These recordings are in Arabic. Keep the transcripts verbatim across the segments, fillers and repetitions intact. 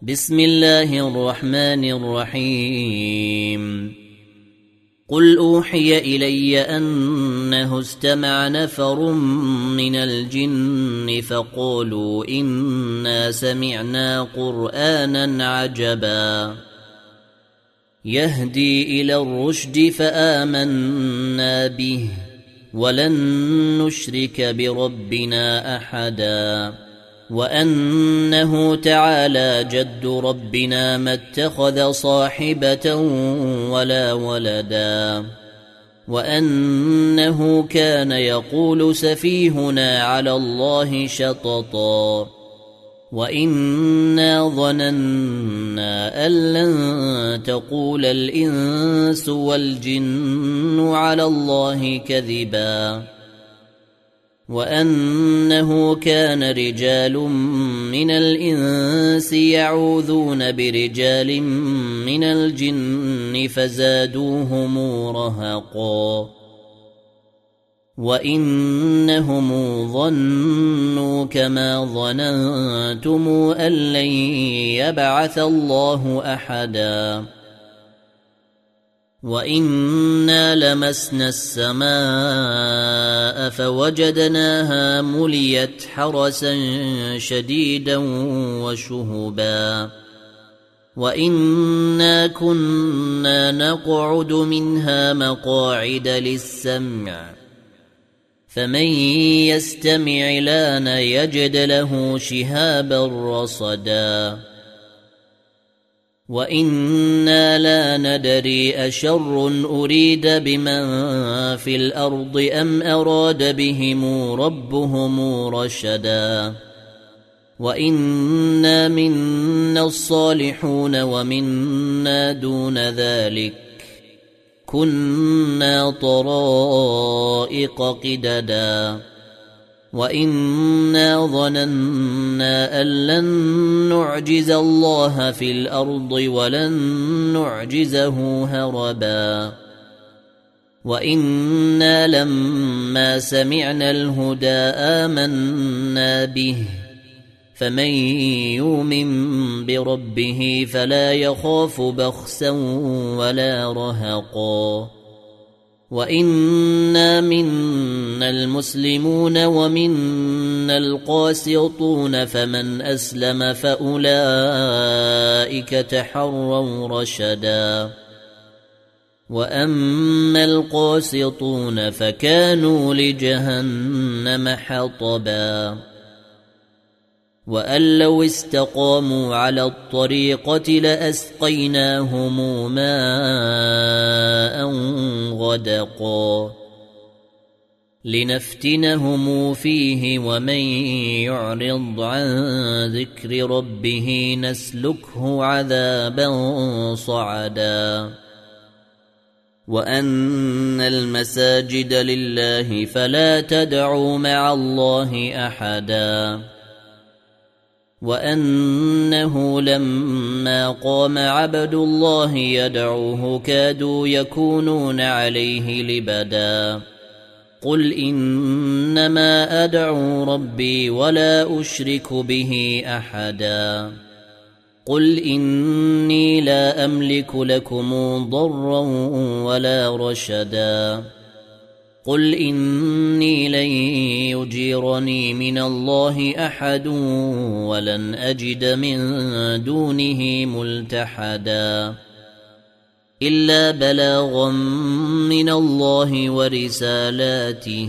بسم الله الرحمن الرحيم قل أوحي إلي أنه استمع نفر من الجن فقالوا إنا سمعنا قرآنا عجبا يهدي إلى الرشد فآمنا به ولن نشرك بربنا أحدا وأنه تعالى جد ربنا ما اتخذ صاحبة ولا ولدا وأنه كان يقول سفيهنا على الله شططا وإنا ظننا أن لن تقول الإنس والجن على الله كذبا وأنه كان رجال من الإنس يعوذون برجال من الجن فزادوهم رهقا وإنهم ظنوا كما ظننتم أن لن يبعث الله أحدا وإنا لمسنا السماء فوجدناها مليت حرسا شديدا وشهبا وإنا كنا نقعد منها مقاعد للسمع فمن يستمع لان يجد له شهابا رصدا وإنا لا ندري أشر أريد بمن في الأرض أم أراد بهم ربهم رشدا وإنا منا الصالحون ومنا دون ذلك كنا طرائق قددا وإنا ظننا أن لن نعجز الله في الأرض ولن نعجزه هربا وإنا لما سمعنا الهدى آمنا به فمن يؤمن بربه فلا يخاف بخسا ولا رهقا وإنا منا المسلمون ومنا القاسطون فمن أسلم فأولئك تحروا رشدا وأما القاسطون فكانوا لجهنم حطبا وأن لو استقاموا على الطريقة لأسقيناهم ماء غدقا لنفتنهم فيه ومن يعرض عن ذكر ربه نسلكه عذابا صعدا وأن المساجد لله فلا تدعوا مع الله أحدا وأنه لما قام عبد الله يدعوه كادوا يكونون عليه لبدا قل إنما أدعو ربي ولا أشرك به أحدا قل إني لا أملك لكم ضرا ولا رشدا قل إني لن يجيرني من الله أحد ولن أجد من دونه ملتحدا إلا بلاغا من الله ورسالاته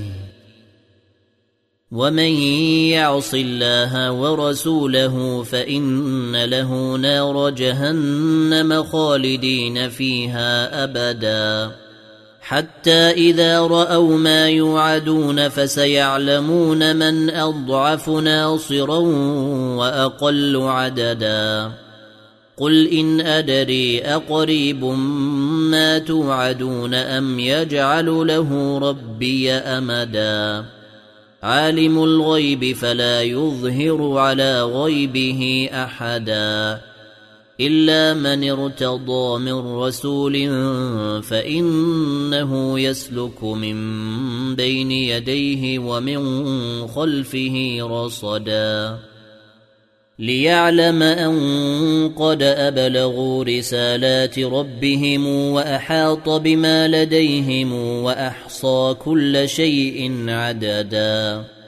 ومن يعص الله ورسوله فإن له نار جهنم خالدين فيها أبدا حتى إذا رأوا ما يوعدون فسيعلمون من أضعف ناصرا وأقل عددا قل إن أدري أقريب ما توعدون أم يجعل له ربي أمدا عالم الغيب فلا يظهر على غيبه أحدا إلا من ارتضى من رسول فإنه يسلك من بين يديه ومن خلفه رصدا ليعلم أن قد أبلغوا رسالات ربهم وأحاط بما لديهم وأحصى كل شيء عددا.